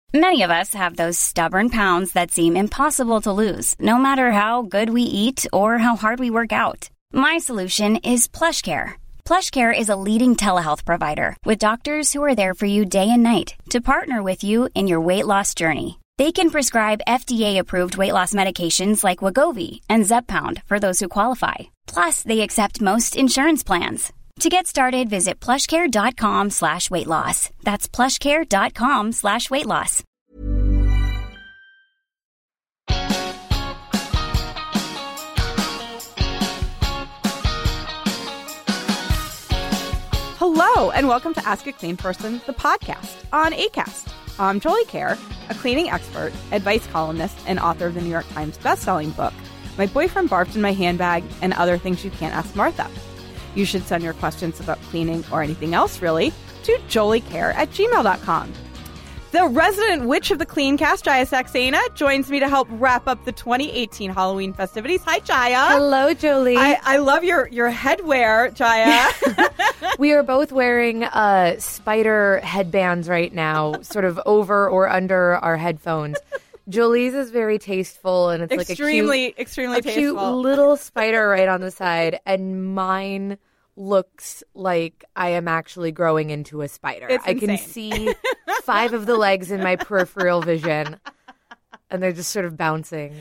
Many of us have those stubborn pounds that seem impossible to lose, no matter how good we eat or how hard we work out. My solution is PlushCare. PlushCare is a leading telehealth provider with doctors who are there for you day and night to partner with you in your weight loss journey. They can prescribe FDA-approved weight loss medications like Wegovy and Zepbound for those who qualify. Plus, they accept most insurance plans. To get started, visit plushcare.com/weightloss. That's plushcare.com/weightloss. Hello, and welcome to Ask a Clean Person, the podcast on Acast. I'm Jolie Kerr, a cleaning expert, advice columnist, and author of the New York Times bestselling book, My Boyfriend Barfed in My Handbag and Other Things You Can't Ask Martha. You should send your questions about cleaning or anything else, really, to joliecare@gmail.com. The resident witch of the Cleancast, Jaya Saxena, joins me to help wrap up the 2018 Halloween festivities. Hi, Jaya. Hello, Jolie. I love your headwear, Jaya. We are both wearing spider headbands right now, sort of over or under our headphones. Jolie's is very tasteful, and it's extremely tasteful. Cute little spider right on the side, and mine looks like I am actually growing into a spider. I can see 5 of the legs in my peripheral vision, and they're just sort of bouncing.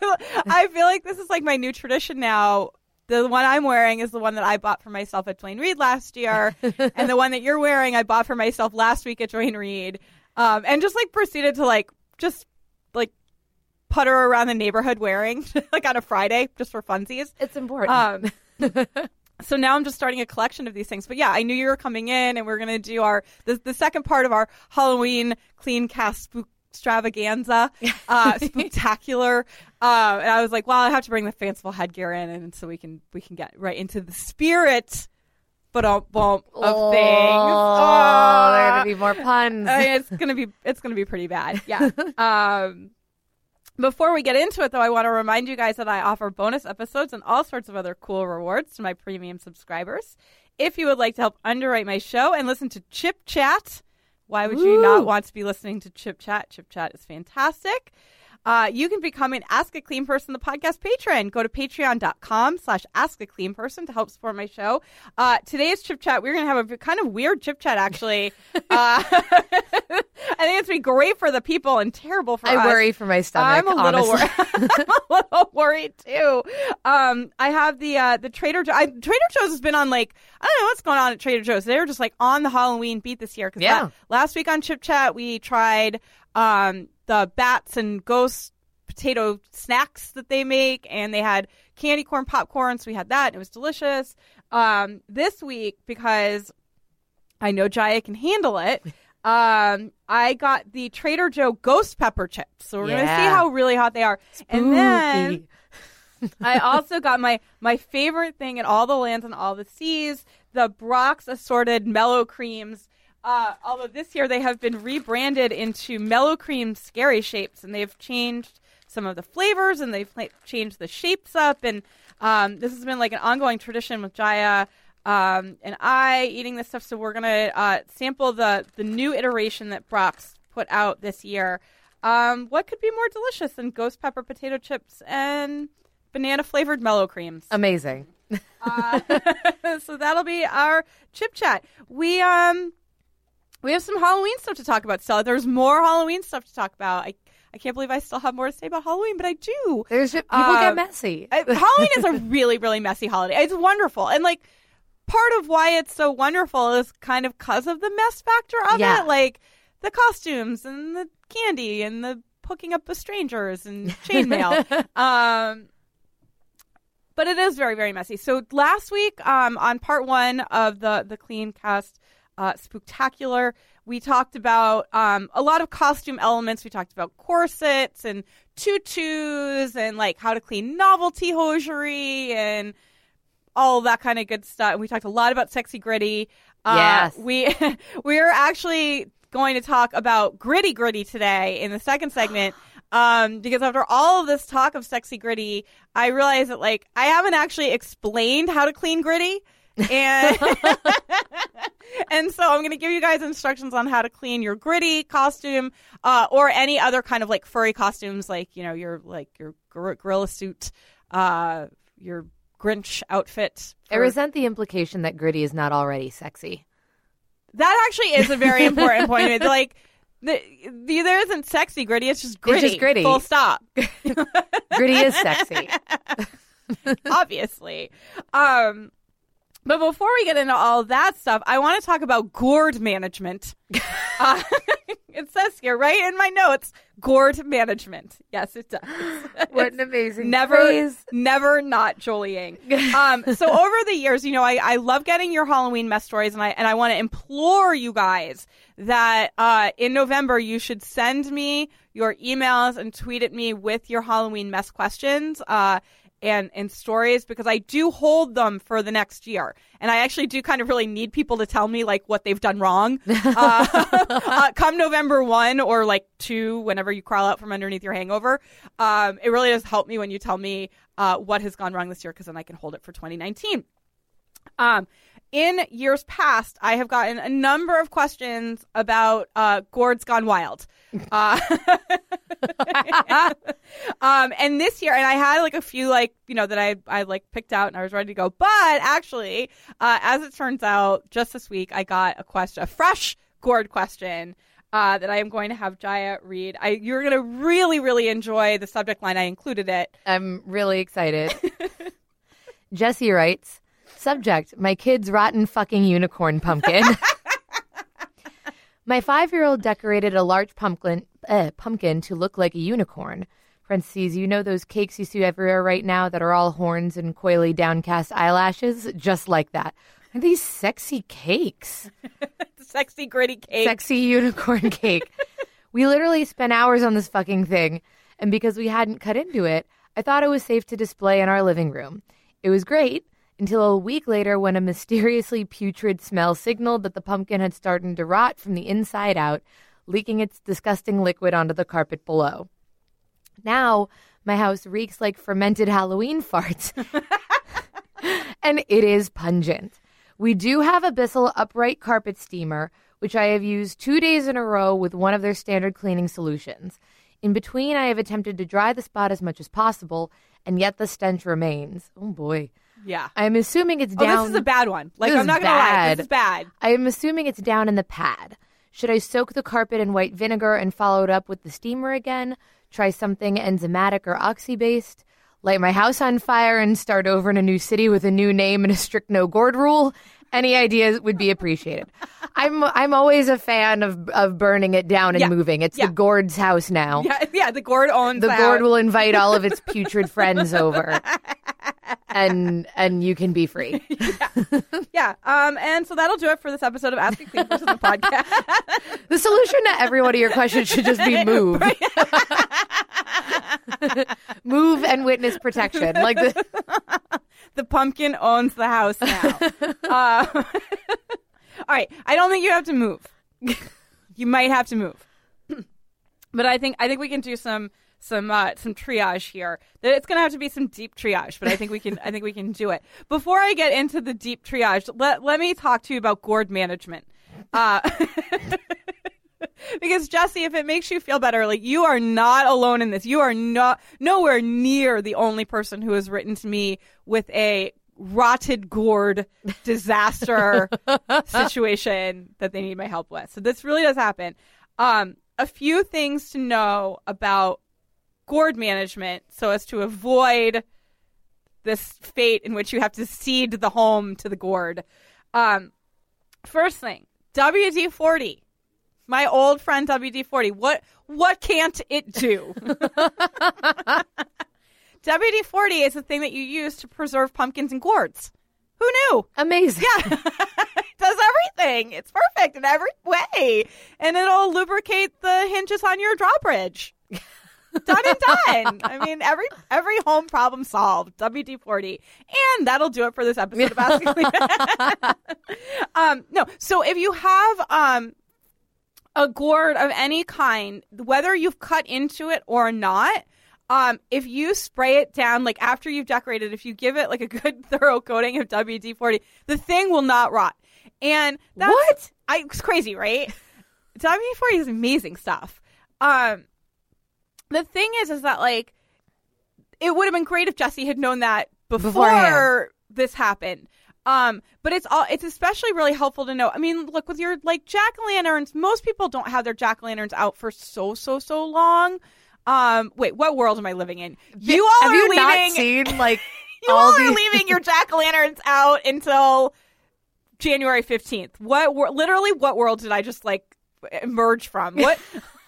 I feel like this is like my new tradition now. The one I'm wearing is the one that I bought for myself at Duane Reade last year, and the one that you're wearing I bought for myself last week at Duane Reade, and just like proceeded to just putter around the neighborhood wearing like on a Friday just for funsies. It's important. So now I'm just starting a collection of these things. But yeah, I knew you were coming in, and we're going to do the second part of our Halloween Cleancast extravaganza, spectacular. And I was like, well, I have to bring the fanciful headgear in, and so we can get right into the spirit. Of things. Oh, there are gonna be more puns. It's gonna be pretty bad. Yeah. Before we get into it, though, I want to remind you guys that I offer bonus episodes and all sorts of other cool rewards to my premium subscribers. If you would like to help underwrite my show and listen to Chip Chat, why would you not want to be listening to Chip Chat? Chip Chat is fantastic. You can become an Ask a Clean Person, the podcast patron. Go to patreon.com/askacleanperson to help support my show. Today's Chip Chat, we're going to have a kind of weird Chip Chat, actually. I think it's going to be great for the people and terrible for us. I worry for my stomach, I'm a little worried, too. I have the Trader Joe's. Trader Joe's has been on, I don't know what's going on at Trader Joe's. They were just, on the Halloween beat this year. Because last week on Chip Chat, we tried the bats and ghost potato snacks that they make, and they had candy corn popcorn, so we had that, and it was delicious. This week, because I know Jaya can handle it, I got the Trader Joe ghost pepper chips, so we're going to see how really hot they are. Spooky. And then I also got my favorite thing in all the lands and all the seas, the Brock's assorted mellow creams. Although this year they have been rebranded into Mellow Cream Scary Shapes, and they've changed some of the flavors, and they've changed the shapes up, and this has been an ongoing tradition with Jaya and I eating this stuff, so we're going to sample the new iteration that Brock's put out this year. What could be more delicious than ghost pepper potato chips and banana-flavored Mellow Creams? Amazing. So that'll be our Chip Chat. We have some Halloween stuff to talk about still. There's more Halloween stuff to talk about. I can't believe I still have more to say about Halloween, but I do. People get messy. Halloween is a really, really messy holiday. It's wonderful. And, part of why it's so wonderful is kind of because of the mess factor of it. The costumes and the candy and the hooking up with strangers and chainmail. But it is very, very messy. So last week on part 1 of the Cleancast Spooktacular, we talked about a lot of costume elements. We talked about corsets and tutus and how to clean novelty hosiery and all that kind of good stuff. And we talked a lot about sexy gritty. Yes. We're actually going to talk about gritty today in the second segment. Because after all of this talk of sexy gritty, I realized that I haven't actually explained how to clean gritty. And and so I'm going to give you guys instructions on how to clean your Gritty costume, or any other kind of like furry costumes, like, you know, your gorilla suit, your Grinch outfit. I resent the implication that Gritty is not already sexy. That actually is a very important point. Like, there isn't sexy Gritty. It's just Gritty. It's just Gritty. Full stop. Gritty is sexy. Obviously. But before we get into all that stuff, I want to talk about gourd management. It says here, right in my notes, gourd management. Yes, it does. What an amazing phrase. Never not Jolie Yang. So over the years, you know, I love getting your Halloween mess stories, and I want to implore you guys that in November you should send me your emails and tweet at me with your Halloween mess questions. And stories, because I do hold them for the next year. And I actually do kind of really need people to tell me like what they've done wrong. Come November 1 or like 2, whenever you crawl out from underneath your hangover. It really does help me when you tell me what has gone wrong this year, because then I can hold it for 2019. In years past, I have gotten a number of questions about gourds gone wild. And this year, and I had like a few, like, you know, that I like picked out and I was ready to go. But actually, as it turns out, just this week, I got a fresh gourd question that I am going to have Jaya read. You're going to really, really enjoy the subject line. I included it. I'm really excited. Jesse writes, subject, my kid's rotten fucking unicorn pumpkin. My 5-year-old decorated a large pumpkin to look like a unicorn. Parentheses, you know those cakes you see everywhere right now that are all horns and coyly downcast eyelashes? Just like that. Are these sexy cakes? Sexy Gritty cake. Sexy unicorn cake. We literally spent hours on this fucking thing, and because we hadn't cut into it, I thought it was safe to display in our living room. It was great until a week later when a mysteriously putrid smell signaled that the pumpkin had started to rot from the inside out, leaking its disgusting liquid onto the carpet below. Now, my house reeks like fermented Halloween farts. And it is pungent. We do have a Bissell upright carpet steamer, which I have used 2 days in a row with one of their standard cleaning solutions. In between, I have attempted to dry the spot as much as possible, and yet the stench remains. Oh, boy. Yeah. I'm assuming it's down. Oh, this is a bad one. Like, I'm not going to lie. This is bad. I am assuming it's down in the pad. Should I soak the carpet in white vinegar and follow it up with the steamer again? Try something enzymatic or oxy-based? Light my house on fire and start over in a new city with a new name and a strict no gourd rule? Any ideas would be appreciated. I'm always a fan of burning it down and moving. It's the gourd's house now. Yeah, the gourd owns the gourd will invite all of its putrid friends over. And you can be free. Yeah. And so that'll do it for this episode of Ask a Clean Person, the podcast. The solution to every one of your questions should just be move. Move and witness protection. Like the pumpkin owns the house now. All right. I don't think you have to move. You might have to move. But I think we can do some triage here. It's going to have to be some deep triage, but I think we can do it. Before I get into the deep triage, let me talk to you about gourd management. Because Jesse, if it makes you feel better, like, you are not alone in this. You are nowhere near the only person who has written to me with a rotted gourd disaster situation that they need my help with. So this really does happen. A few things to know about gourd management so as to avoid this fate in which you have to cede the home to the gourd. First thing, WD-40. My old friend WD-40. What can't it do? WD-40 is the thing that you use to preserve pumpkins and gourds. Who knew? Amazing. Yeah. It does everything. It's perfect in every way. And it'll lubricate the hinges on your drawbridge. Done and done. I mean, every home problem solved. WD-40. And that'll do it for this episode of Ask a Clean. No. So if you have a gourd of any kind, whether you've cut into it or not, If you spray it down, like after you've decorated, if you give it like a good thorough coating of WD-40, the thing will not rot. And that's it's crazy, right? WD-40 is amazing stuff. The thing is that like it would have been great if Jesse had known that before this happened. But it's especially really helpful to know. I mean, look, with your like jack-o'-lanterns, most people don't have their jack-o'-lanterns out for so long. Wait, what world am I living in? You all are leaving. Not seen like you all are leaving your jack-o'-lanterns out until January 15th. What world did I just like emerge from? What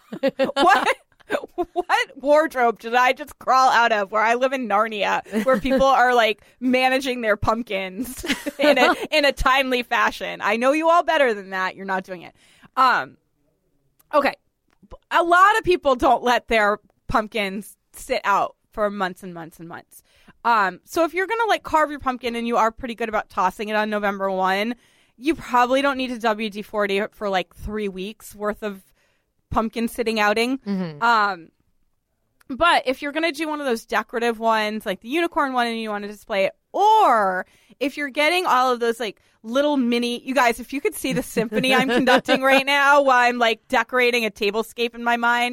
wardrobe did I just crawl out of where I live in Narnia, where people are like managing their pumpkins in a timely fashion? I know you all better than that. You're not doing it. Okay. A lot of people don't let their pumpkins sit out for months and months and months. So if you're going to like carve your pumpkin and you are pretty good about tossing it on November 1, you probably don't need to WD-40 it for like 3 weeks worth of pumpkin sitting outing. Mm-hmm. But if you're going to do one of those decorative ones, like the unicorn one, and you want to display it, or if you're getting all of those like little mini, you guys, if you could see the symphony I'm conducting right now while I'm like decorating a tablescape in my mind,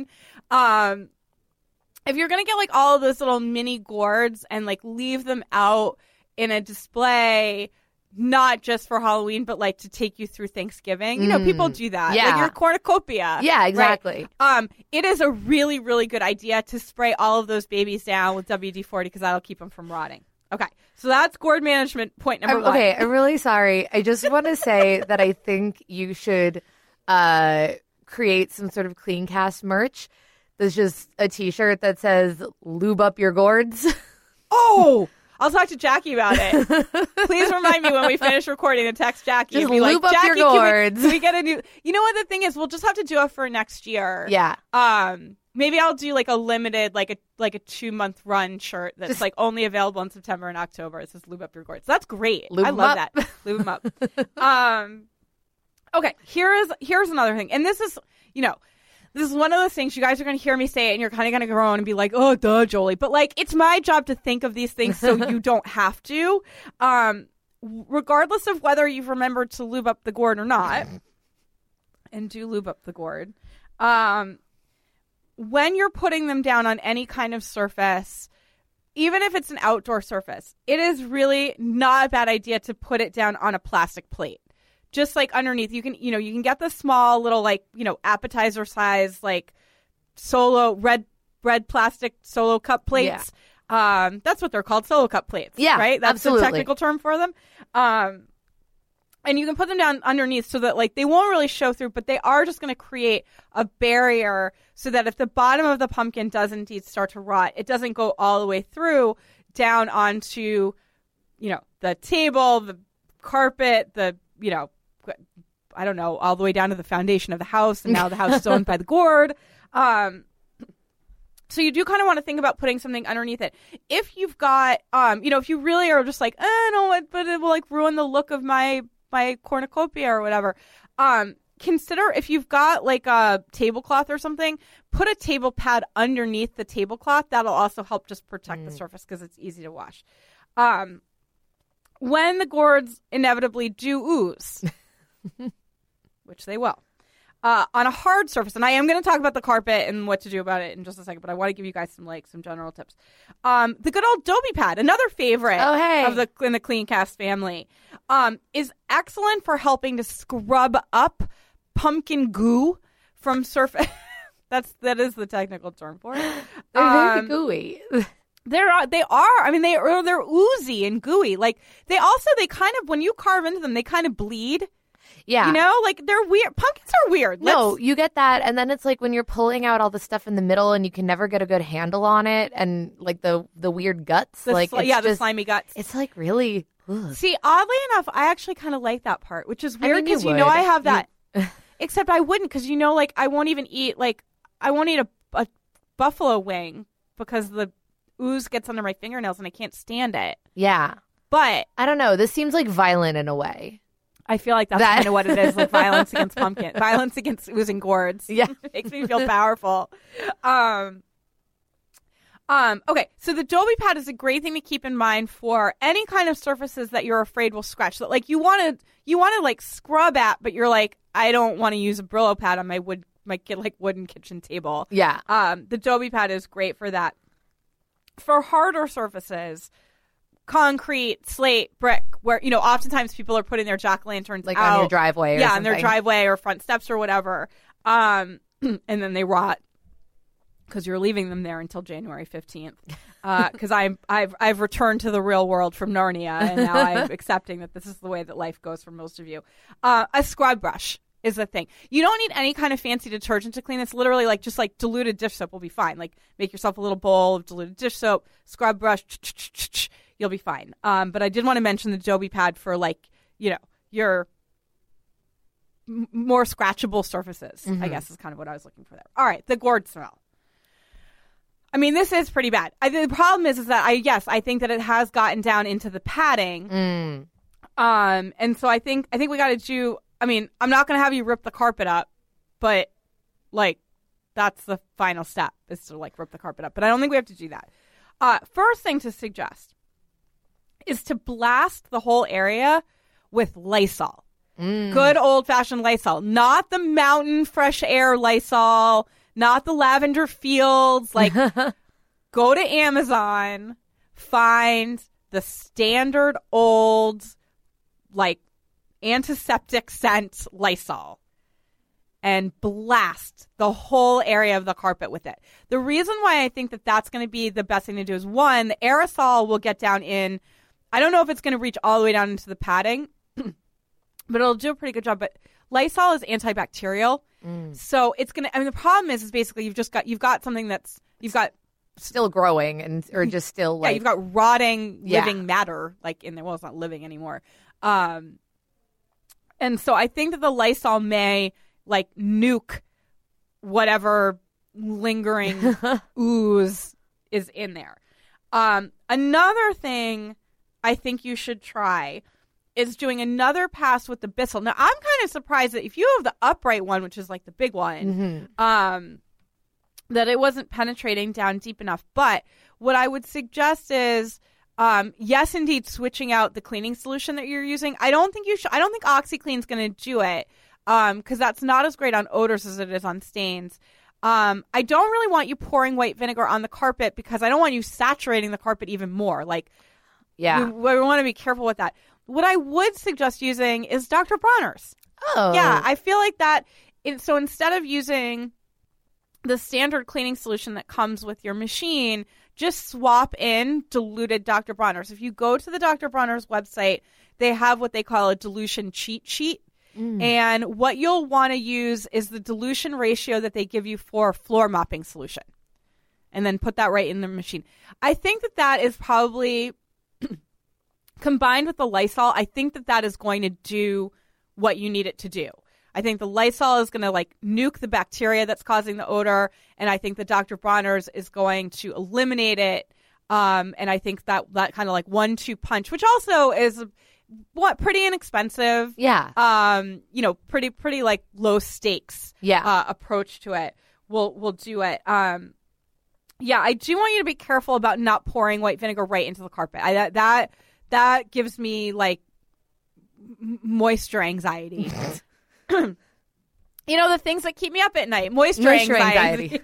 if you're going to get like all of those little mini gourds and like leave them out in a display, not just for Halloween, but like to take you through Thanksgiving. You know, people do that. Yeah. Like your cornucopia. Yeah, exactly. Right? It is a really, really good idea to spray all of those babies down with WD-40 because that'll keep them from rotting. Okay. So that's gourd management point number 1. Okay. I'm really sorry. I just want to say that I think you should create some sort of Clean Cast merch. There's just a t-shirt that says lube up your gourds. Oh! I'll talk to Jackie about it. Please remind me when we finish recording to text Jackie. Just and be lube like, up your gourds. Can we get a new... You know what the thing is? We'll just have to do it for next year. Yeah. Maybe I'll do like a limited, like a 2-month run shirt that's just like only available in September and October. It says lube up your gourds. That's great. I love that. Lube them up. Okay. Here's another thing. And this is, this is one of those things you guys are going to hear me say it and you're kind of going to groan and be like, oh, duh, Jolie. But like, it's my job to think of these things so you don't have to. Regardless of whether you've remembered to lube up the gourd or not, and do lube up the gourd, when you're putting them down on any kind of surface, even if it's an outdoor surface, it is really not a bad idea to put it down on a plastic plate. Just like underneath, you can get the small little appetizer size solo red plastic solo cup plates. Yeah. That's what they're called, solo cup plates. Yeah, right. That's absolutely. the technical term for them. And you can put them down underneath so that they won't really show through, but they are just going to create a barrier so that if the bottom of the pumpkin does indeed start to rot, it doesn't go all the way through down onto, the table, the carpet, I don't know, all the way down to the foundation of the house, and now the house is owned by the gourd. So you do kind of want to think about putting something underneath it. If you've got, if you really are just like, no, but it will ruin the look of my cornucopia or whatever, consider if you've got a tablecloth or something, put a table pad underneath the tablecloth. That'll also help just protect the surface because it's easy to wash. When the gourds inevitably do ooze, which they will, on a hard surface, and I am going to talk about the carpet and what to do about it in just a second, but I want to give you guys some general tips. The good old Dobie pad, another favorite in the Clean Cast family, is excellent for helping to scrub up pumpkin goo from surface. that is the technical term for it. They're very gooey. They are. I mean, they're oozy and gooey. They kind of, when you carve into them, they kind of bleed. Yeah. They're weird. Pumpkins are weird. No, you get that. And then it's when you're pulling out all the stuff in the middle and you can never get a good handle on it. And the weird guts. The slimy guts. It's really. Ugh. See, oddly enough, I actually kind of like that part, which is weird because I have that. Except I wouldn't because I won't even eat, I won't eat a buffalo wing because the ooze gets under my fingernails and I can't stand it. Yeah. But I don't know. This seems violent in a way. I feel like that's kind of what it is, violence against pumpkin, violence against oozing gourds. Yeah. It makes me feel powerful. Okay, so the Joby pad is a great thing to keep in mind for any kind of surfaces that you're afraid will scratch. That like you want to like scrub at, but you're like, I don't want to use a Brillo pad on my wooden kitchen table. Yeah. The Joby pad is great for that. For harder surfaces, concrete, slate, brick, where oftentimes people are putting their jack-o'-lanterns like out, on your driveway, on their driveway or front steps or whatever, and then they rot because you're leaving them there until January 15th. Because I've returned to the real world from Narnia, and now I'm accepting that this is the way that life goes for most of you. A scrub brush is the thing. You don't need any kind of fancy detergent to clean this. Literally, just diluted dish soap will be fine. Like, make yourself a little bowl of diluted dish soap, scrub brush, you'll be fine. But I did want to mention the Joby pad for your more scratchable surfaces. Mm-hmm. I guess is kind of what I was looking for there. All right, the gourd smell. I mean, this is pretty bad. The problem is that I think that it has gotten down into the padding. And so I think we got to do. I mean, I'm not going to have you rip the carpet up, but that's the final step is to rip the carpet up. But I don't think we have to do that. First thing to suggest is to blast the whole area with Lysol. Good old-fashioned Lysol. Not the mountain fresh air Lysol, not the lavender fields. Go to Amazon, find the standard old, antiseptic scent Lysol, and blast the whole area of the carpet with it. The reason why I think that that's going to be the best thing to do is, one, the aerosol will get down in, I don't know if it's going to reach all the way down into the padding, but it'll do a pretty good job. But Lysol is antibacterial. So it's going to, the problem is basically you've got something that's, still growing or just still you've got rotting living matter in there. Well, it's not living anymore. And so I think that the Lysol may nuke whatever lingering ooze is in there. Another thing I think you should try is doing another pass with the Bissell. Now, I'm kind of surprised that if you have the upright one, which is the big one, that it wasn't penetrating down deep enough. But what I would suggest is, yes, indeed, switching out the cleaning solution that you're using. I don't think OxiClean's going to do it because that's not as great on odors as it is on stains. I don't really want you pouring white vinegar on the carpet because I don't want you saturating the carpet even more. We want to be careful with that. What I would suggest using is Dr. Bronner's. Oh. Yeah, I feel like that. So instead of using the standard cleaning solution that comes with your machine, just swap in diluted Dr. Bronner's. If you go to the Dr. Bronner's website, they have what they call a dilution cheat sheet. And what you'll want to use is the dilution ratio that they give you for floor mopping solution. And then put that right in the machine. I think that is probably... combined with the Lysol, I think that is going to do what you need it to do. I think the Lysol is going to nuke the bacteria that's causing the odor, and I think the Dr. Bronner's is going to eliminate it. And I think that kind of 1-2 punch, which also is pretty inexpensive. Yeah. Pretty low stakes. Yeah. Approach to it. We'll do it. Yeah, I do want you to be careful about not pouring white vinegar right into the carpet. That gives me moisture anxiety. The things that keep me up at night. Moisture anxiety.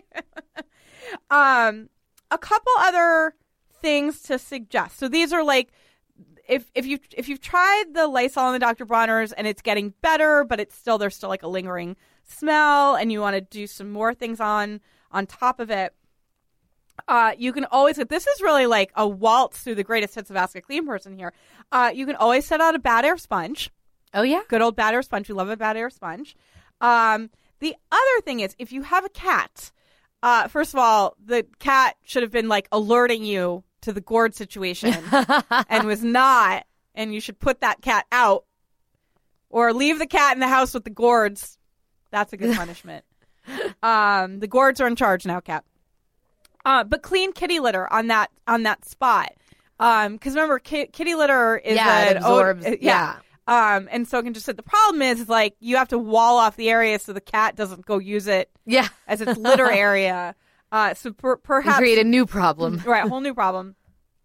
A couple other things to suggest. So these are if you've tried the Lysol and the Dr. Bronner's and it's getting better, but there's still a lingering smell, and you want to do some more things on top of it. You can always, this is really a waltz through the greatest hits of Ask a Clean Person here. You can always set out a bad air sponge. Oh, yeah. Good old bad air sponge. We love a bad air sponge. The other thing is, if you have a cat, first of all, the cat should have been alerting you to the gourd situation and was not. And you should put that cat out or leave the cat in the house with the gourds. That's a good punishment. The gourds are in charge now, cat. But clean kitty litter on that spot. Because remember, kitty litter is it absorbs. And so it can just sit. The problem is you have to wall off the area so the cat doesn't go use it as its litter area. So perhaps create a new problem. Right, a whole new problem.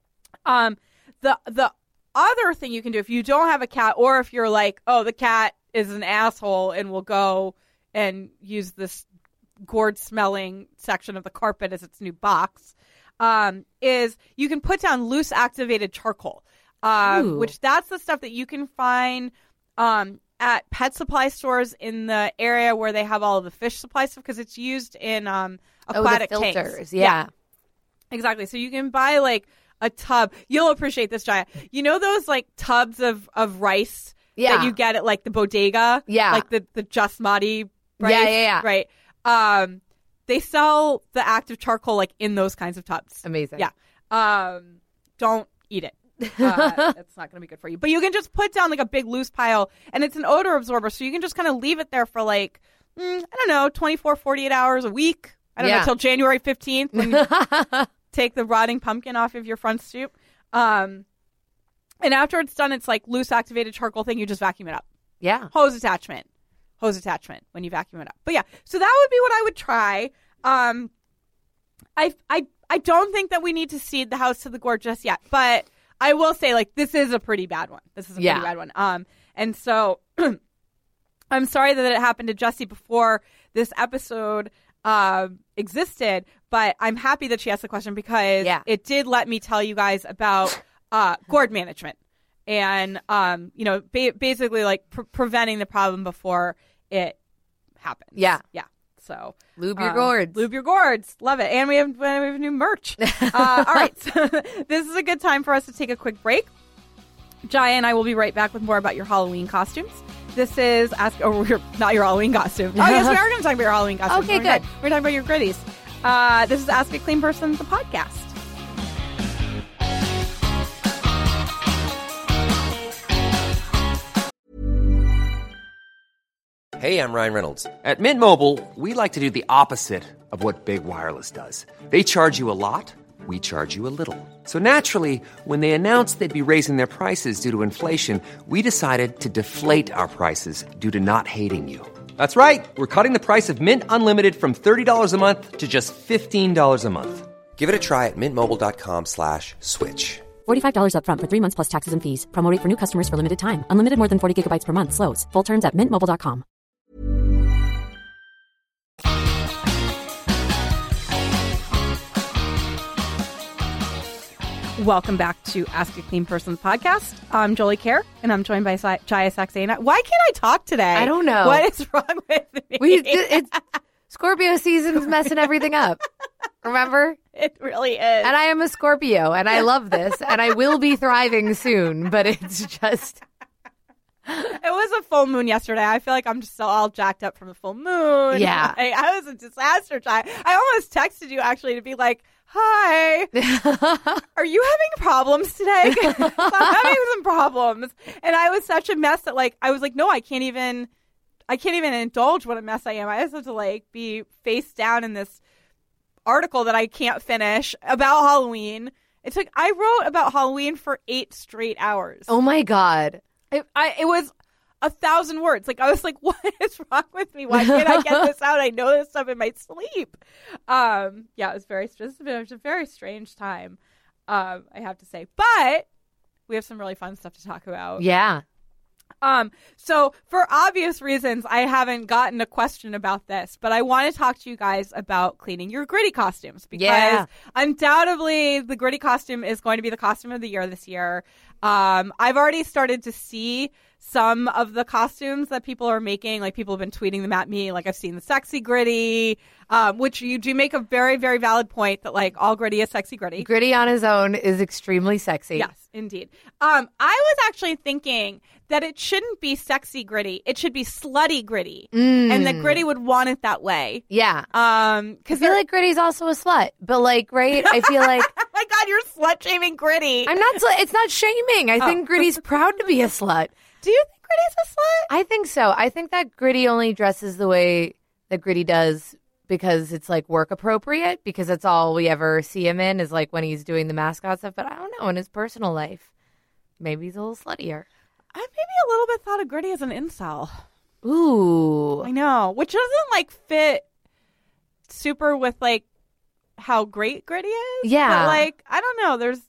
The other thing you can do if you don't have a cat, or if you're like, oh, the cat is an asshole and will go and use this gourd-smelling section of the carpet as its new box, is you can put down loose activated charcoal, which that's the stuff that you can find at pet supply stores in the area where they have all of the fish supply stuff, because it's used in aquatic the filters. tanks. Yeah, exactly. So you can buy like a tub. You'll appreciate this, Jaya. You know those like tubs of rice that you get at like the bodega? Yeah. Like the Jasmati rice? Yeah. Right. They sell the active charcoal like in those kinds of tubs. Amazing. Yeah. Don't eat it. It's not going to be good for you. But you can just put down like a big loose pile, and it's an odor absorber, so you can just kind of leave it there for like, I don't know, 24, 48 hours a week. I don't know, until January 15th when you take the rotting pumpkin off of your front stoop. And after it's done, it's like loose activated charcoal thing. You just vacuum it up. Yeah. Hose attachment when you vacuum it up. But yeah, so that would be what I would try. I don't think that we need to seed the house to the gourd just yet, but I will say, like, this is a pretty bad one. And so I'm sorry that it happened to Jessie before this episode existed, but I'm happy that she asked the question, because it did let me tell you guys about gourd management and, basically like preventing the problem before it happens. Yeah. Yeah. So lube your gourds. Lube your gourds. Love it. And we have new merch. All right. So this is a good time for us to take a quick break. Jaya and I will be right back with more about your Halloween costumes. This is not your Halloween costume. Oh, yes, we are going to talk about your Halloween costumes. Okay, good. We're talking about your gritties. This is Ask a Clean Person, the podcast. Hey, I'm Ryan Reynolds. At Mint Mobile, we like to do the opposite of what Big Wireless does. They charge you a lot, we charge you a little. So naturally, when they announced they'd be raising their prices due to inflation, we decided to deflate our prices due to not hating you. That's right. We're cutting the price of Mint Unlimited from $30 a month to just $15 a month. Give it a try at mintmobile.com/switch. $45 up front for 3 months plus taxes and fees. Promo rate for new customers for limited time. Unlimited more than 40 gigabytes per month. Slows full terms at mintmobile.com. Welcome back to Ask a Clean Person's podcast. I'm Jolie Kerr, and I'm joined by Jaya Saxena. Why can't I talk today? I don't know. What is wrong with me? Scorpio season's messing everything up. Remember? It really is. And I am a Scorpio, and I love this, and I will be thriving soon, but it's just... It was a full moon yesterday. I feel like I'm just all jacked up from the full moon. Yeah. I was a disaster, Jaya. I almost texted you, actually, to be like, hi, are you having problems today? I'm having some problems. And I was such a mess that, like, I was like, no, I can't even indulge what a mess I am. I just have to, like, be face down in this article that I can't finish about Halloween. I wrote about Halloween for 8 straight hours. Oh my God. It was 1,000 words. Like, I was like, what is wrong with me? Why can't I get this out? I know this stuff in my sleep. Yeah, it was a very strange time, I have to say. But we have some really fun stuff to talk about. Yeah. So for obvious reasons, I haven't gotten a question about this, but I want to talk to you guys about cleaning your gritty costumes, because undoubtedly the gritty costume is going to be the costume of the year this year. I've already started to see some of the costumes that people are making. Like, people have been tweeting them at me. Like, I've seen the sexy gritty, which you do make a very, very valid point that, like, all gritty is sexy gritty. Gritty on his own is extremely sexy. Yes, indeed. I was actually thinking that it shouldn't be sexy gritty. It should be slutty gritty. And that gritty would want it that way. Yeah. I feel like gritty's also a slut. But, like, right? I feel like... Oh, my God, you're slut-shaming gritty. I'm not... It's not shaming. I think gritty's proud to be a slut. Do you think Gritty's a slut? I think so. I think that Gritty only dresses the way that Gritty does because it's, like, work appropriate, because that's all we ever see him in is, like, when he's doing the mascot stuff. But I don't know, in his personal life, maybe he's a little sluttier. I maybe a little bit thought of Gritty as an incel. Ooh. I know. Which doesn't, like, fit super with, like, how great Gritty is. Yeah. But, like, I don't know. There's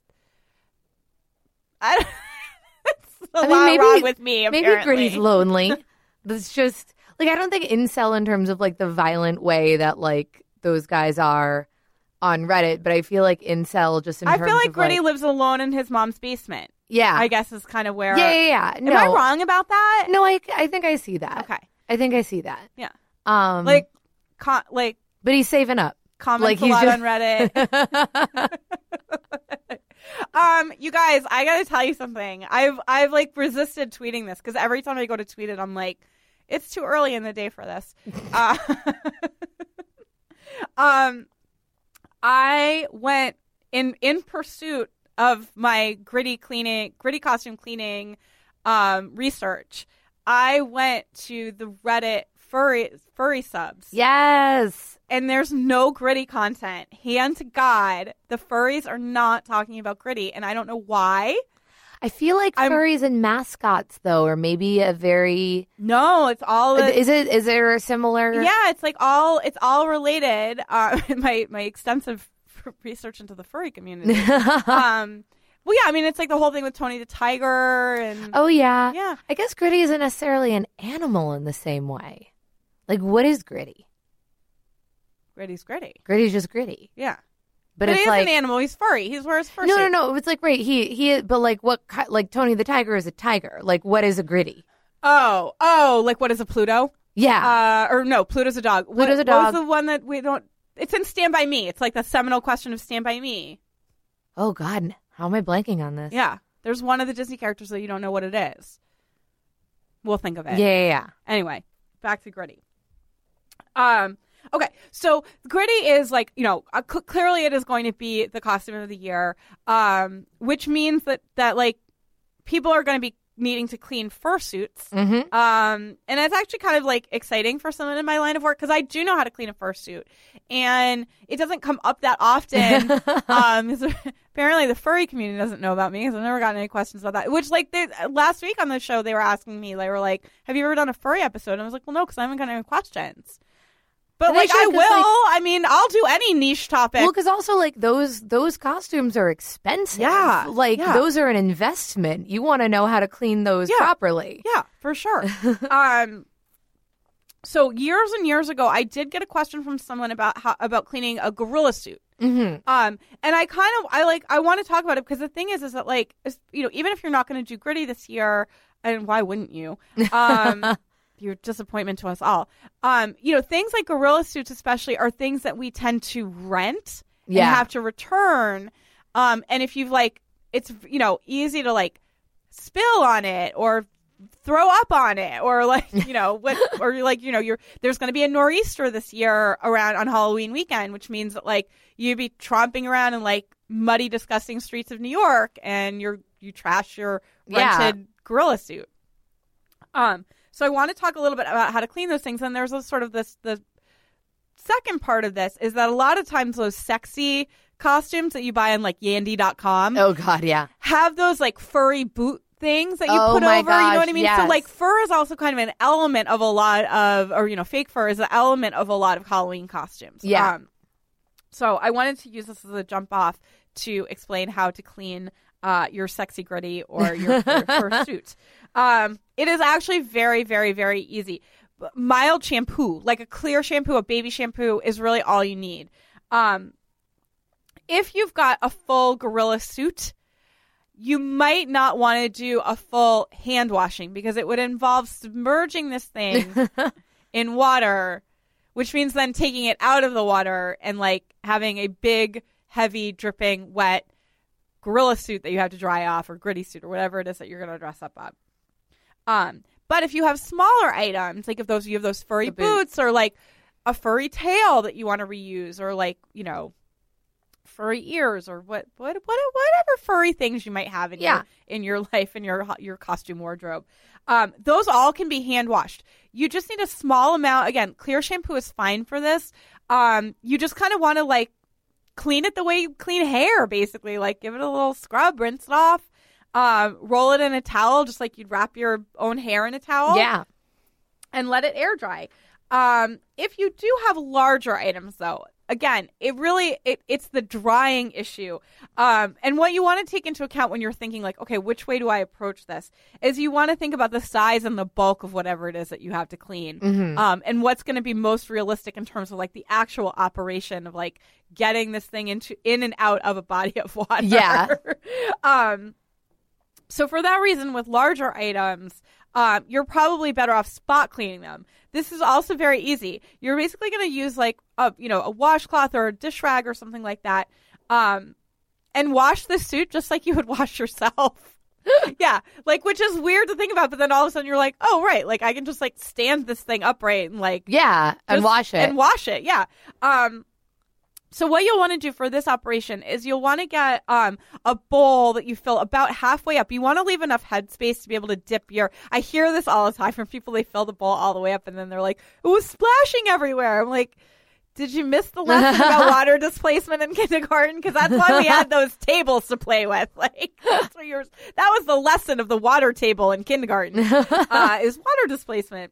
it's a lot wrong with me, apparently. Maybe Gritty's lonely. That's just, like, I don't think incel in terms of, like, the violent way that, like, those guys are on Reddit, but I feel like incel just in terms of, I feel like Gritty lives alone in his mom's basement. Yeah. I guess is kind of where... Yeah. No. Am I wrong about that? No, I think I see that. Okay. I think I see that. Yeah. But he's saving up. Comments a lot on Reddit. You guys, I gotta tell you something. I've like resisted tweeting this because every time I go to tweet it, I'm like, it's too early in the day for this. I went in pursuit of my gritty costume cleaning research. I went to the Reddit furry subs. Yes. And there's no gritty content. Hand to God, the furries are not talking about gritty, and I don't know why. I feel like furries and mascots, though, are maybe a very... No, it's all... Is there a similar... Yeah, it's all related. My extensive research into the furry community. Well, yeah, I mean, it's like the whole thing with Tony the Tiger and... Oh, yeah. Yeah. I guess Gritty isn't necessarily an animal in the same way. Like, what is Gritty? Gritty's Gritty. Gritty's just Gritty. Yeah. But it's he's like... an animal. He's furry. He wears fursuit. No. It's like, right, he but like what, like Tony the Tiger is a tiger. Like, what is a Gritty? Oh, like what is a Pluto? Yeah. Or no, Pluto's a dog. Pluto's a dog. What was the one that we don't... It's in Stand By Me. It's like the seminal question of Stand By Me. Oh, God. How am I blanking on this? Yeah. There's one of the Disney characters that you don't know what it is. We'll think of it. Yeah. Anyway, back to Gritty. Okay, so Gritty is like, clearly it is going to be the costume of the year, which means that like people are going to be needing to clean fursuits. Mm-hmm. And it's actually kind of like exciting for someone in my line of work because I do know how to clean a fursuit, and it doesn't come up that often. Apparently the furry community doesn't know about me because I've never gotten any questions about that. Which, like, last week on the show, they were asking me, they were like, "Have you ever done a furry episode?" And I was like, "Well, no, because I haven't gotten any questions." But like, I will. Like, I mean, I'll do any niche topic. Well, because also like those costumes are expensive. Yeah, those are an investment. You want to know how to clean those properly. Yeah, for sure. So years and years ago, I did get a question from someone about cleaning a gorilla suit. Mm-hmm. And I want to talk about it because the thing is that like, even if you're not going to do Gritty this year, and why wouldn't you? Your disappointment to us all. Things like gorilla suits especially are things that we tend to rent and have to return. And if you've like, it's, easy to like spill on it or throw up on it or like, there's going to be a nor'easter this year on Halloween weekend, which means that like you'd be tromping around in like muddy, disgusting streets of New York and you trash your rented gorilla suit. So I want to talk a little bit about how to clean those things. And there's the second part of this is that a lot of times those sexy costumes that you buy on like Yandy.com. Oh, God, yeah. Have those like furry boot things that you put my over. Gosh, you know what I mean? yes. So like fur is also kind of an element of a lot of, fake fur is an element of a lot of Halloween costumes. Yeah. So I wanted to use this as a jump off to explain how to clean your sexy Gritty or your fur suit. It is actually very, very, very easy. Mild shampoo, like a clear shampoo, a baby shampoo, is really all you need. If you've got a full gorilla suit, you might not want to do a full hand washing because it would involve submerging this thing in water, which means then taking it out of the water and like having a big, heavy, dripping, wet gorilla suit that you have to dry off, or Gritty suit, or whatever it is that you're going to dress up on. But if you have smaller items, like if you have those furry boots or like a furry tail that you want to reuse, or like, furry ears or whatever furry things you might have in your life, in your costume wardrobe, those all can be hand washed. You just need a small amount. Again, clear shampoo is fine for this. You just kind of want to like clean it the way you clean hair, basically, like give it a little scrub, rinse it off. Roll it in a towel, just like you'd wrap your own hair in a towel. Yeah. And let it air dry. If you do have larger items, though, again, it's the drying issue. And what you want to take into account when you're thinking like, okay, which way do I approach this, is you want to think about the size and the bulk of whatever it is that you have to clean. And what's going to be most realistic in terms of like the actual operation of like getting this thing in and out of a body of water. Yeah. So for that reason, with larger items, you're probably better off spot cleaning them. This is also very easy. You're basically going to use like a washcloth or a dish rag or something like that, and wash the suit just like you would wash yourself. Yeah, like, which is weird to think about, but then all of a sudden you're like, oh right, like I can just like stand this thing upright and like and wash it. Yeah. So what you'll want to do for this operation is you'll want to get a bowl that you fill about halfway up. You want to leave enough headspace to be able to dip I hear this all the time from people. They fill the bowl all the way up and then they're like, it was splashing everywhere. I'm like, did you miss the lesson about water displacement in kindergarten? Because that's why we had those tables to play with. Like, that was the lesson of the water table in kindergarten, is water displacement.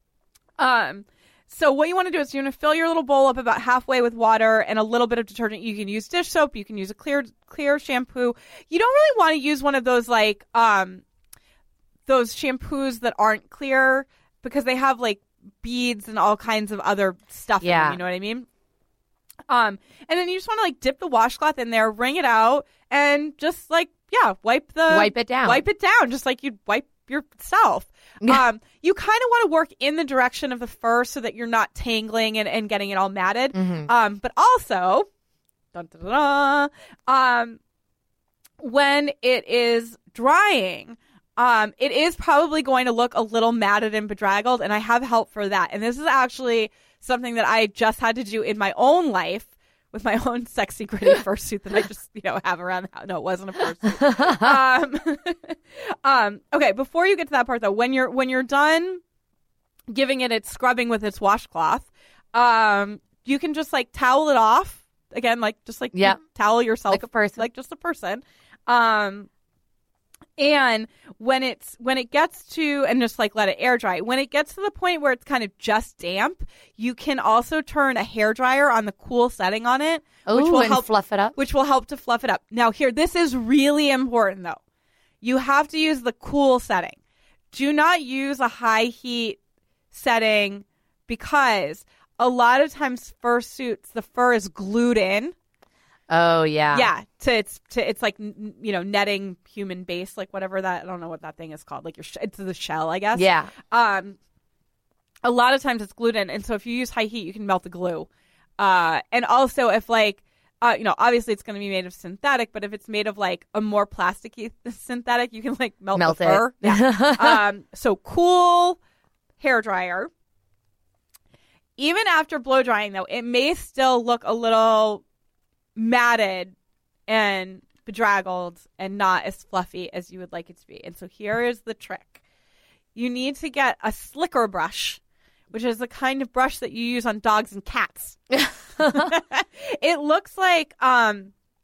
So what you want to do is you're going to fill your little bowl up about halfway with water and a little bit of detergent. You can use dish soap. You can use a clear shampoo. You don't really want to use one of those like those shampoos that aren't clear because they have like beads and all kinds of other stuff in them, you know what I mean? And then you just want to like dip the washcloth in there, wring it out, and just like wipe it down just like you'd wipe yourself. You kind of want to work in the direction of the fur so that you're not tangling and getting it all matted. But also, when it is drying, it is probably going to look a little matted and bedraggled, and I have help for that. And this is actually something that I just had to do in my own life with my own sexy, gritty fursuit that I just, have around the house. No, it wasn't a fursuit. Okay, before you get to that part, though, when you're done giving it its scrubbing with its washcloth, you can just, like, towel it off. Again, like, just, like, you towel yourself. Like a person. Like, just a person. And when it gets to, and just like let it air dry, when it gets to the point where it's kind of just damp, you can also turn a hairdryer on the cool setting on it, which will help fluff it up. Which will help to fluff it up. Now here, this is really important though. You have to use the cool setting. Do not use a high heat setting because a lot of times fursuits, the fur is glued in. Oh yeah, yeah. It's like netting human base, like whatever that, I don't know what that thing is called. Like it's the shell, I guess. Yeah. A lot of times it's glued in, and so if you use high heat, you can melt the glue. And also if like obviously it's going to be made of synthetic, but if it's made of like a more plasticky synthetic, you can like melt the fur. Yeah. So cool hairdryer. Even after blow drying, though, it may still look a little matted and bedraggled and not as fluffy as you would like it to be. And so here is the trick. You need to get a slicker brush, which is the kind of brush that you use on dogs and cats. It looks like a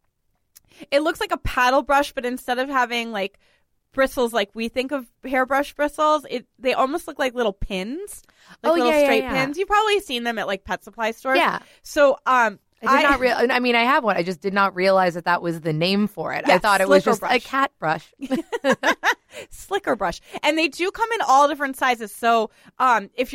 paddle brush, but instead of having like bristles like we think of hairbrush bristles, they almost look like little pins, like little straight pins. You've probably seen them at like pet supply stores. Yeah. So I mean, I have one. I just did not realize that was the name for it. Yeah, I thought it was just a cat brush. Slicker brush. And they do come in all different sizes. So if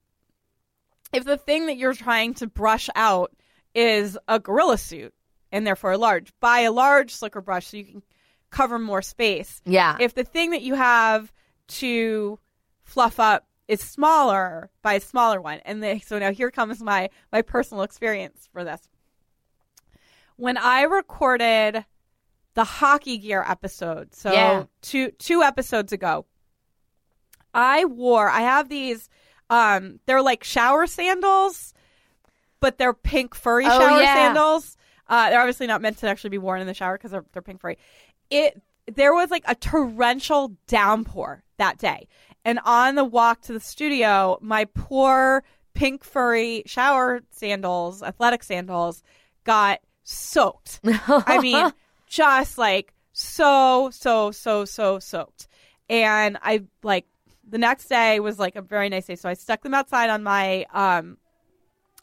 the thing that you're trying to brush out is a gorilla suit and therefore a large, buy a large slicker brush so you can cover more space. Yeah. If the thing that you have to fluff up is smaller, buy a smaller one. And so now here comes my personal experience for this. When I recorded the hockey gear episode, so two episodes ago, I have these, they're like shower sandals, but they're pink furry shower sandals. They're obviously not meant to actually be worn in the shower because they're pink furry. There was like a torrential downpour that day. And on the walk to the studio, my poor pink furry shower sandals, athletic sandals, got soaked. I mean, just like so soaked. And I like the next day was like a very nice day. So I stuck them outside on my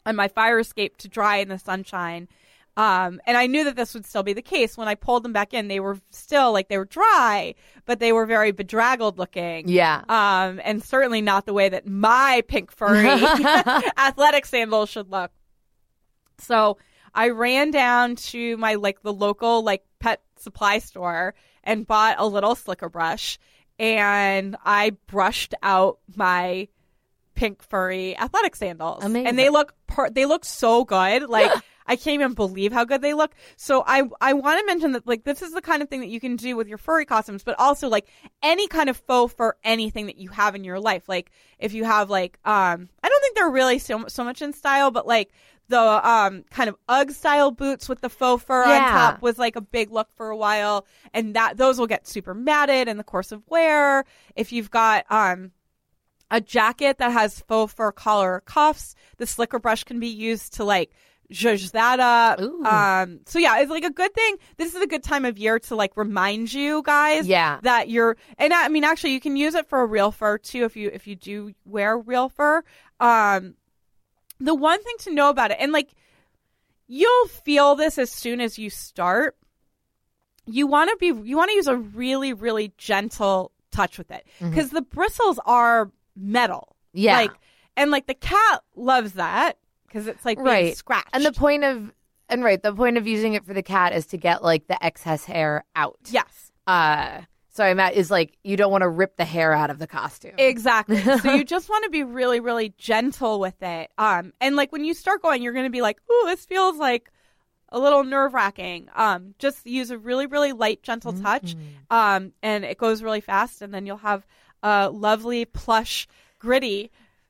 on my fire escape to dry in the sunshine. And I knew that this would still be the case. When I pulled them back in, they were still like, they were dry, but they were very bedraggled looking. Yeah. And certainly not the way that my pink furry athletic sandals should look. So I ran down to my, like, the local, like, pet supply store and bought a little slicker brush, and I brushed out my pink furry athletic sandals. Amazing. And they look so good. Like, I can't even believe how good they look. So I want to mention that, like, this is the kind of thing that you can do with your furry costumes, but also, like, any kind of faux fur, anything that you have in your life. Like, if you have, like, I don't think they're really so much in style, but, like, the kind of UGG style boots with the faux fur on top was, like, a big look for a while, and those will get super matted in the course of wear. If you've got a jacket that has faux fur collar or cuffs, the slicker brush can be used to, like, zhuzh that up. So yeah, it's like a good thing. This is a good time of year to, like, remind you guys that you're, and I mean, actually you can use it for a real fur too if you do wear real fur. The one thing to know about it, and, like, you'll feel this as soon as you start, you want to use a really, really gentle touch with it, because the bristles are metal. Yeah. Like, and, like, the cat loves that because it's, like, being scratched. And the point of using it for the cat is to get, like, the excess hair out. Yes. So is, like, you don't want to rip the hair out of the costume. Exactly. So you just want to be really, really gentle with it. And, like, when you start going, you're going to be like, ooh, this feels like a little nerve-wracking. Just use a really, really light, gentle touch. And it goes really fast. And then you'll have a lovely, plush Gritty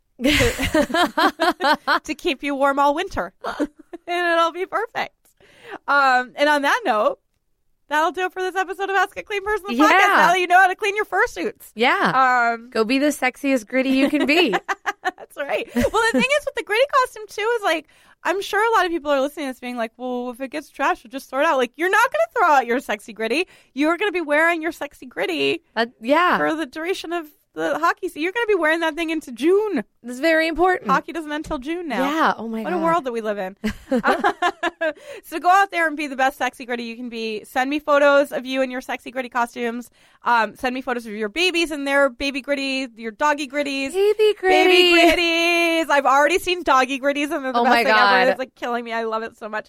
to keep you warm all winter. And it'll be perfect. And on that note, that'll do it for this episode of Ask a Clean Person, the podcast. Now that you know how to clean your fursuits. Yeah. Go be the sexiest Gritty you can be. That's right. Well, the thing is with the Gritty costume, too, is, like, I'm sure a lot of people are listening to this being like, well, if it gets trashed, we'll just throw it out. Like, you're not going to throw out your sexy Gritty. You're going to be wearing your sexy Gritty for the duration of the hockey season. You're going to be wearing that thing into June. That's very important. Hockey doesn't end until June now. Yeah. Oh, my God. What a world that we live in. So go out there and be the best sexy Gritty you can be. Send me photos of you in your sexy Gritty costumes. Send me photos of your babies in their baby Gritty, your doggy Gritties. Baby Gritties. I've already seen doggy Gritties, and they're the best thing ever. It's, like, killing me. I love it so much.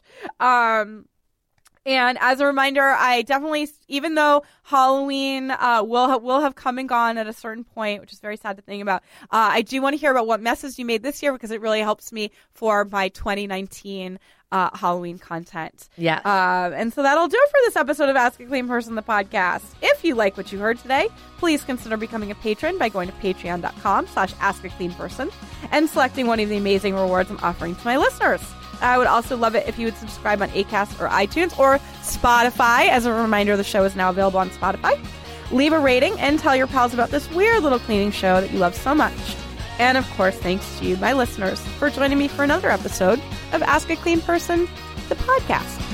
And as a reminder, I definitely, even though Halloween will have come and gone at a certain point, which is very sad to think about, I do want to hear about what messes you made this year, because it really helps me for my 2019 Halloween content. Yes. And so that'll do it for this episode of Ask a Clean Person, the podcast. If you like what you heard today, please consider becoming a patron by going to patreon.com/askacleanperson and selecting one of the amazing rewards I'm offering to my listeners. I would also love it if you would subscribe on Acast or iTunes or Spotify. As a reminder, the show is now available on Spotify. Leave a rating and tell your pals about this weird little cleaning show that you love so much. And, of course, thanks to you, my listeners, for joining me for another episode of Ask a Clean Person, the podcast.